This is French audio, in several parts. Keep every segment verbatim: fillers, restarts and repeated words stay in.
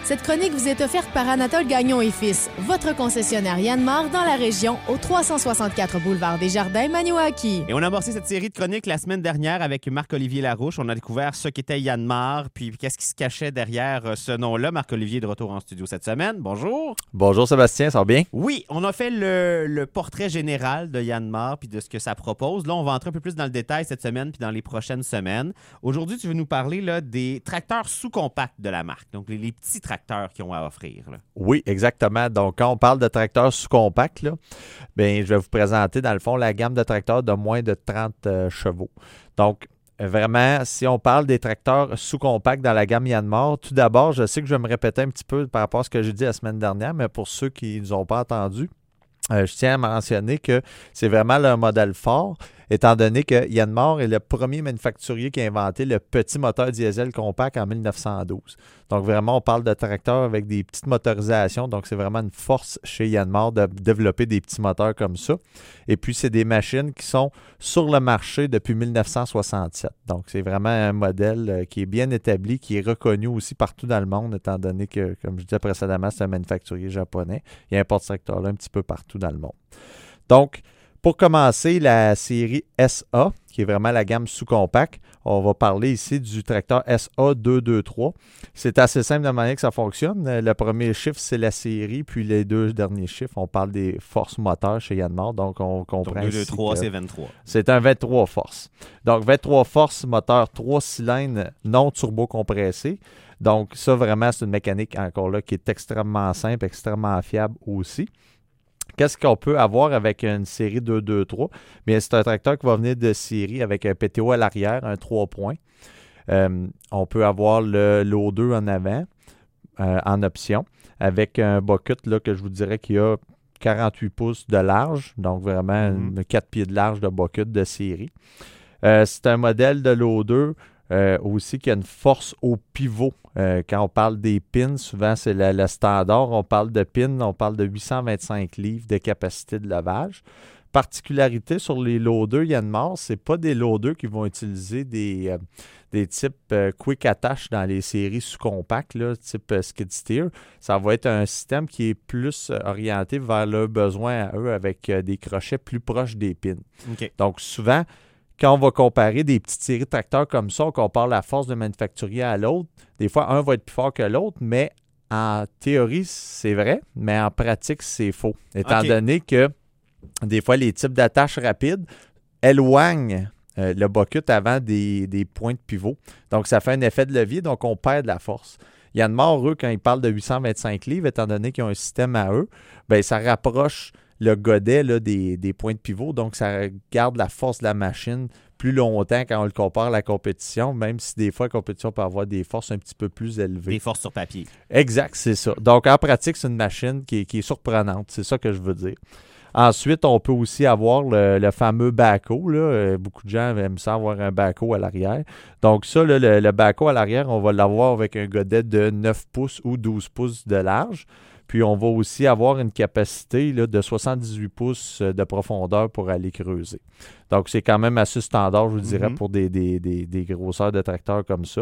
Cette chronique vous est offerte par Anatole Gagnon et Fils, votre concessionnaire Yanmar dans la région, au trois cent soixante-quatre boulevard des Jardins, Maniouaki. Et on a amorcé cette série de chroniques la semaine dernière avec Marc-Olivier Larouche. On a découvert ce qu'était Yanmar, puis qu'est-ce qui se cachait derrière ce nom-là. Marc-Olivier est de retour en studio cette semaine. Bonjour. Bonjour Sébastien, ça va bien? Oui, on a fait le, le portrait général de Yanmar puis de ce que ça propose. Là, on va entrer un peu plus dans le détail cette semaine puis dans les prochaines semaines. Aujourd'hui, tu veux nous parler là, des tracteurs sous-compacts de la marque, donc les, les petits tracteurs qu'ils ont à offrir. Là. Oui, exactement. Donc, quand on parle de tracteurs sous-compacts, là, bien, je vais vous présenter, dans le fond, la gamme de tracteurs de moins de trente euh, chevaux. Donc, vraiment, si on parle des tracteurs sous-compacts dans la gamme Yanmar, tout d'abord, je sais que je vais me répéter un petit peu par rapport à ce que j'ai dit la semaine dernière, mais pour ceux qui ne nous ont pas entendus, euh, je tiens à mentionner que c'est vraiment leur modèle fort, étant donné que Yanmar est le premier manufacturier qui a inventé le petit moteur diesel compact en mille neuf cent douze. Donc vraiment, on parle de tracteurs avec des petites motorisations, donc c'est vraiment une force chez Yanmar de développer des petits moteurs comme ça. Et puis, c'est des machines qui sont sur le marché depuis mille neuf cent soixante-sept. Donc, c'est vraiment un modèle qui est bien établi, qui est reconnu aussi partout dans le monde, étant donné que, comme je disais précédemment, c'est un manufacturier japonais. Il importe ce tracteur-là un petit peu partout dans le monde. Donc, pour commencer, la série S A, qui est vraiment la gamme sous-compact, on va parler ici du tracteur S A deux cent vingt-trois. C'est assez simple de manière que ça fonctionne. Le premier chiffre, c'est la série, puis les deux derniers chiffres, on parle des forces moteurs chez Yanmar. Donc, on comprend donc, deux cent vingt-trois, c'est vingt-trois. C'est un vingt-trois forces. Donc, vingt-trois forces, moteur trois cylindres non turbo-compressé. Donc, ça, vraiment, c'est une mécanique, encore là, qui est extrêmement simple, extrêmement fiable aussi. Qu'est-ce qu'on peut avoir avec une série deux cent vingt-trois? Bien, c'est un tracteur qui va venir de série avec un P T O à l'arrière, un trois points. Euh, on peut avoir le l'O deux en avant, euh, en option, avec un bucket là, que je vous dirais qui a quarante-huit pouces de large, donc vraiment mm-hmm. quatre pieds de large de bucket de série. Euh, c'est un modèle de l'O deux Euh, aussi qui a une force au pivot. Euh, quand on parle des pins, souvent c'est le, le standard. On parle de pins, on parle de huit cent vingt-cinq livres de capacité de levage. Particularité sur les loaders Yanmar, ce n'est pas des loaders qui vont utiliser des, euh, des types euh, quick attach dans les séries sous-compacts, là, type euh, skid steer. Ça va être un système qui est plus euh, orienté vers leurs besoins à eux avec euh, des crochets plus proches des pins. Okay. Donc souvent, quand on va comparer des petites séries de tracteurs comme ça, on compare la force de manufacturier à l'autre. Des fois, un va être plus fort que l'autre, mais en théorie, c'est vrai, mais en pratique, c'est faux. Étant okay. donné que des fois, les types d'attaches rapides éloignent euh, le bucket avant des, des points de pivot. Donc, ça fait un effet de levier, donc on perd de la force. Yanmar, eux, quand ils parlent de huit cent vingt-cinq livres, étant donné qu'ils ont un système à eux, bien, ça rapproche le godet là, des, des points de pivot. Donc, ça garde la force de la machine plus longtemps quand on le compare à la compétition, même si des fois, la compétition peut avoir des forces un petit peu plus élevées. Des forces sur papier. Exact, c'est ça. Donc, en pratique, c'est une machine qui est, qui est surprenante. C'est ça que je veux dire. Ensuite, on peut aussi avoir le, le fameux backhoe. Là. Euh, beaucoup de gens aiment ça avoir un backhoe à l'arrière. Donc, ça, là, le, le backhoe à l'arrière, on va l'avoir avec un godet de neuf pouces ou douze pouces de large. Puis, on va aussi avoir une capacité là, de soixante-dix-huit pouces de profondeur pour aller creuser. Donc, c'est quand même assez standard, je vous dirais, mm-hmm. pour des, des, des, des grosseurs de tracteurs comme ça.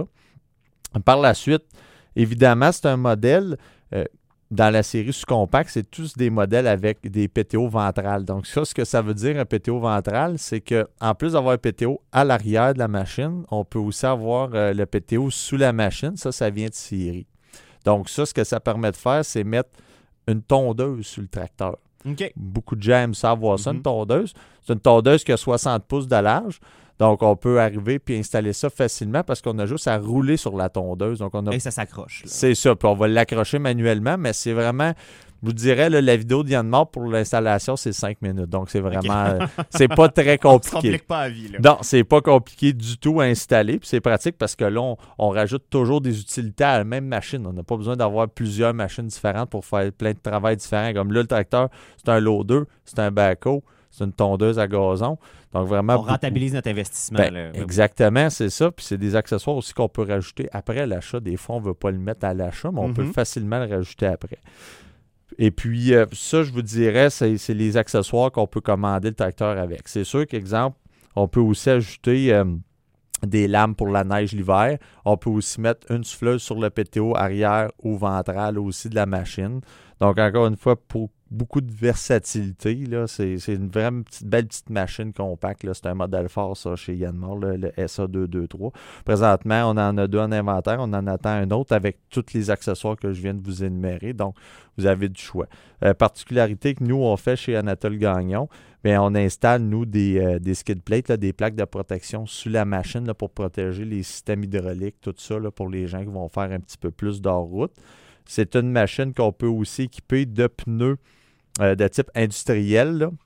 Par la suite, évidemment, c'est un modèle... Euh, dans la série sous-compact, c'est tous des modèles avec des P T O ventrales. Donc, ça, ce que ça veut dire, un P T O ventral, c'est qu'en plus d'avoir un P T O à l'arrière de la machine, on peut aussi avoir euh, le P T O sous la machine. Ça, ça vient de série. Donc, ça, ce que ça permet de faire, c'est mettre une tondeuse sur le tracteur. Okay. Beaucoup de gens aiment ça avoir ça, mm-hmm. une tondeuse. C'est une tondeuse qui a soixante pouces de large. Donc, on peut arriver puis installer ça facilement parce qu'on a juste à rouler sur la tondeuse. Donc, on a... Et ça s'accroche. Là. C'est ça. Puis, on va l'accrocher manuellement, mais c'est vraiment... Je vous dirais, là, la vidéo de Yanmar pour l'installation, c'est cinq minutes. Donc, c'est vraiment... Okay. c'est pas très compliqué. On ne complique pas la vie. Là. Non, c'est pas compliqué du tout à installer. Puis, c'est pratique parce que là, on, on rajoute toujours des utilités à la même machine. On n'a pas besoin d'avoir plusieurs machines différentes pour faire plein de travail différents. Comme là, le tracteur, c'est un loader, c'est un backhoe, c'est une tondeuse à gazon. Donc, vraiment... On rentabilise beaucoup... notre investissement. Ben, là. Exactement, c'est ça. Puis, c'est des accessoires aussi qu'on peut rajouter après l'achat. Des fois, on ne veut pas le mettre à l'achat, mais on mm-hmm. peut facilement le rajouter après. Et puis, euh, ça, je vous dirais, c'est, c'est les accessoires qu'on peut commander le tracteur avec. C'est sûr qu'exemple, on peut aussi ajouter euh, des lames pour la neige l'hiver. On peut aussi mettre une souffleuse sur le P T O arrière ou ventral aussi de la machine. Donc, encore une fois, pour beaucoup de versatilité, là, c'est, c'est une vraiment petite, belle petite machine compacte. Là. C'est un modèle fort, ça, chez Yanmar, le, le S A deux cent vingt-trois. Présentement, on en a deux en inventaire. On en attend un autre avec tous les accessoires que je viens de vous énumérer. Donc, vous avez du choix. Euh, particularité que nous, on fait chez Anatole Gagnon, bien, on installe, nous, des, euh, des skid plates, là, des plaques de protection sous la machine là, pour protéger les systèmes hydrauliques, tout ça, là, pour les gens qui vont faire un petit peu plus d'hors-route. C'est une machine qu'on peut aussi équiper de pneus euh, de type industriel là,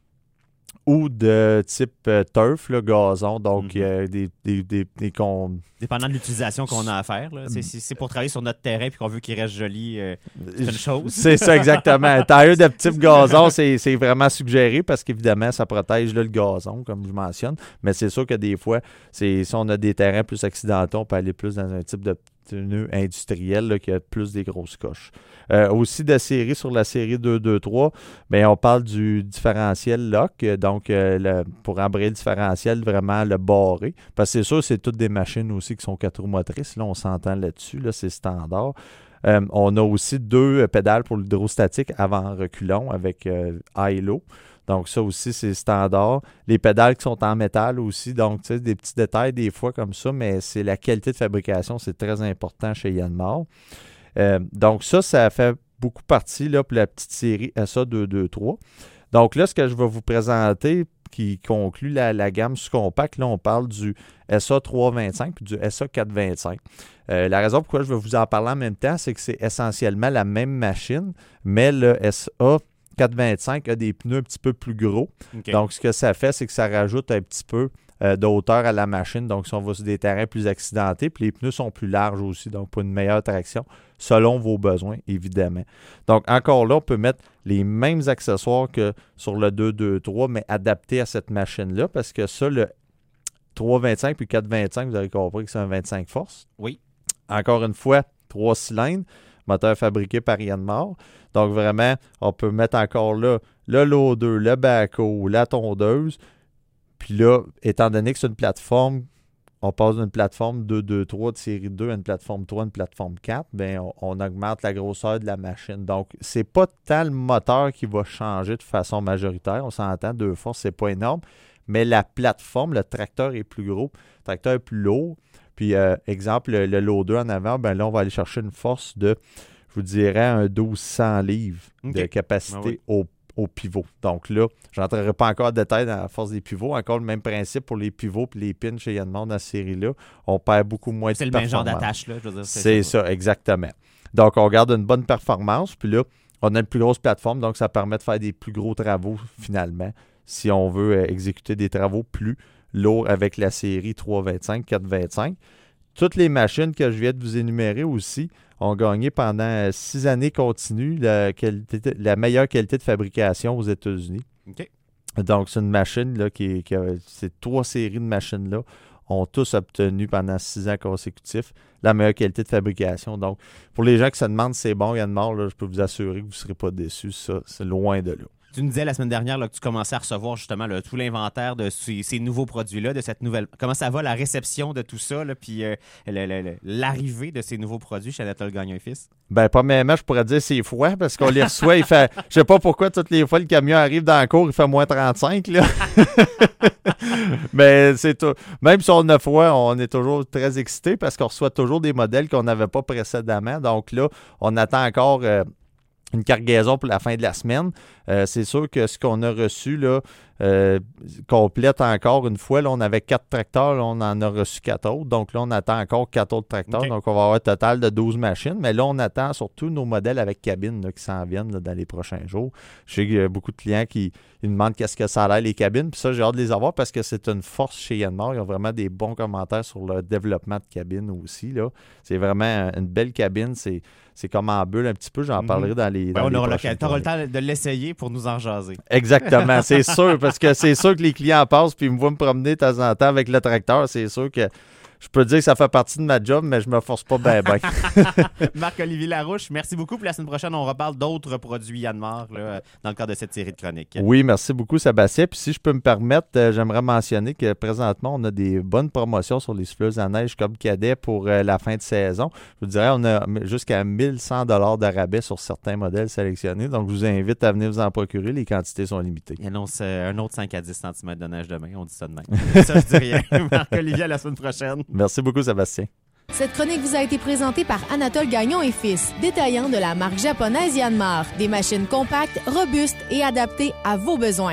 ou de type euh, turf, là, gazon. Donc, mm-hmm. euh, des, des, des, des con... Dépendant de l'utilisation qu'on a à faire. Là. C'est, c'est pour travailler sur notre terrain et qu'on veut qu'il reste joli, euh, c'est une chose. C'est ça, exactement. Un tailleur de type gazon, c'est, c'est vraiment suggéré parce qu'évidemment, ça protège là, le gazon, comme je mentionne. Mais c'est sûr que des fois, c'est, si on a des terrains plus accidentaux, on peut aller plus dans un type de pneu industriel là, qui a plus des grosses coches. Euh, aussi de série sur la série deux cent vingt-trois, bien, on parle du différentiel lock, donc euh, le, pour embrayer le différentiel, vraiment le barré. Parce que c'est sûr, c'est toutes des machines aussi qui sont quatre roues motrices. Là, on s'entend là-dessus, là, c'est standard. Euh, on a aussi deux pédales pour l'hydrostatique avant-reculon avec euh, high-low. Donc, ça aussi, c'est standard. Les pédales qui sont en métal aussi, donc, tu sais, des petits détails des fois comme ça, mais c'est la qualité de fabrication, c'est très important chez Yanmar. Euh, donc, ça, ça fait beaucoup partie, là, pour la petite série S A deux cent vingt-trois. Donc, là, ce que je vais vous présenter, qui conclut la, la gamme sous-compact, là, on parle du S A trois cent vingt-cinq puis du S A quatre cent vingt-cinq. Euh, la raison pourquoi je vais vous en parler en même temps, c'est que c'est essentiellement la même machine, mais le S A quatre cent vingt-cinq a des pneus un petit peu plus gros. Okay. Donc, ce que ça fait, c'est que ça rajoute un petit peu euh, de hauteur à la machine. Donc, si on va sur des terrains plus accidentés, puis les pneus sont plus larges aussi, donc pour une meilleure traction, selon vos besoins, évidemment. Donc, encore là, on peut mettre les mêmes accessoires que sur le deux cent vingt-trois, mais adaptés à cette machine-là, parce que ça, le trois cent vingt-cinq puis quatre cent vingt-cinq, vous avez compris que c'est un vingt-cinq forces. Oui. Encore une fois, trois cylindres, moteur fabriqué par Yanmar. Donc, vraiment, on peut mettre encore là le loader, le backhoe, la tondeuse. Puis là, étant donné que c'est une plateforme, on passe d'une plateforme deux cent vingt-trois de série deux à une plateforme trois, une plateforme quatre, bien, on, on augmente la grosseur de la machine. Donc, c'est pas tant le moteur qui va changer de façon majoritaire. On s'entend, deux forces, c'est pas énorme. Mais la plateforme, le tracteur est plus gros, le tracteur est plus lourd. Puis, euh, exemple, le, le loader en avant, ben là, on va aller chercher une force de, je vous dirais, un douze cents livres okay. de capacité ah oui. au, au pivot. Donc là, je n'entrerai pas encore en détail dans la force des pivots. Encore le même principe pour les pivots et les pins chez Yanmar dans cette série-là. On perd beaucoup moins c'est de performance. C'est le même genre d'attache. Là, je veux dire, c'est, c'est ça. ça, exactement. Donc, on garde une bonne performance. Puis là, on a une plus grosse plateforme, donc ça permet de faire des plus gros travaux finalement, si on veut euh, exécuter des travaux plus lourds avec la série trois cent vingt-cinq, quatre cent vingt-cinq. Toutes les machines que je viens de vous énumérer aussi ont gagné pendant six années continues la, qualité, la meilleure qualité de fabrication aux États-Unis. Okay. Donc, c'est une machine là, qui, qui a, ces trois séries de machines-là ont tous obtenu pendant six ans consécutifs la meilleure qualité de fabrication. Donc, pour les gens qui se demandent si c'est bon, Yanmar, là, je peux vous assurer que vous ne serez pas déçus. Ça, c'est loin de là. Tu nous disais la semaine dernière là, que tu commençais à recevoir justement là, tout l'inventaire de ces, ces nouveaux produits-là, de cette nouvelle. Comment ça va, la réception de tout ça, là, puis euh, le, le, le, l'arrivée de ces nouveaux produits chez Anatole Gagnon et Fils? Ben, premièrement, je pourrais dire c'est froid parce qu'on les reçoit. Il fait. Je sais pas pourquoi toutes les fois le camion arrive dans la cour, il fait moins trente-cinq. Là. Mais c'est tout. Même si on a froid, on est toujours très excités parce qu'on reçoit toujours des modèles qu'on n'avait pas précédemment. Donc là, on attend encore. Euh, une cargaison pour la fin de la semaine. Euh, c'est sûr que ce qu'on a reçu là, euh, complète encore une fois. Là, on avait quatre tracteurs, là, on en a reçu quatre autres. Donc là, on attend encore quatre autres tracteurs. Okay. Donc, on va avoir un total de douze machines. Mais là, on attend surtout nos modèles avec cabine là, qui s'en viennent là, dans les prochains jours. Je sais qu'il y a beaucoup de clients qui ils demandent qu'est-ce que ça a l'air, les cabines. Puis ça, j'ai hâte de les avoir parce que c'est une force chez Yanmar. Ils ont vraiment des bons commentaires sur le développement de cabine aussi. Là. C'est vraiment une belle cabine. C'est, c'est comme en bulle un petit peu. J'en mm-hmm. parlerai dans les. Dans ouais, les on aura le, t'auras le temps de l'essayer pour nous en jaser. Exactement, c'est sûr. Parce que c'est sûr que les clients passent puis ils me voient me promener de temps en temps avec le tracteur. C'est sûr que je peux dire que ça fait partie de ma job, mais je me force pas bien, bien. Marc-Olivier Larouche, merci beaucoup. Puis la semaine prochaine, on reparle d'autres produits Yanmar là, dans le cadre de cette série de chroniques. Oui, merci beaucoup, Sébastien. Puis si je peux me permettre, euh, j'aimerais mentionner que présentement, on a des bonnes promotions sur les souffleuses à neige comme cadet pour euh, la fin de saison. Je vous dirais, on a jusqu'à mille cent dollars de rabais sur certains modèles sélectionnés. Donc, je vous invite à venir vous en procurer. Les quantités sont limitées. Il annonce euh, un autre cinq à dix centimètres de neige demain. On dit ça demain. Ça, je dis rien. Marc-Olivier, à la semaine prochaine. Merci beaucoup, Sébastien. Cette chronique vous a été présentée par Anatole Gagnon et Fils, détaillant de la marque japonaise Yanmar. Des machines compactes, robustes et adaptées à vos besoins.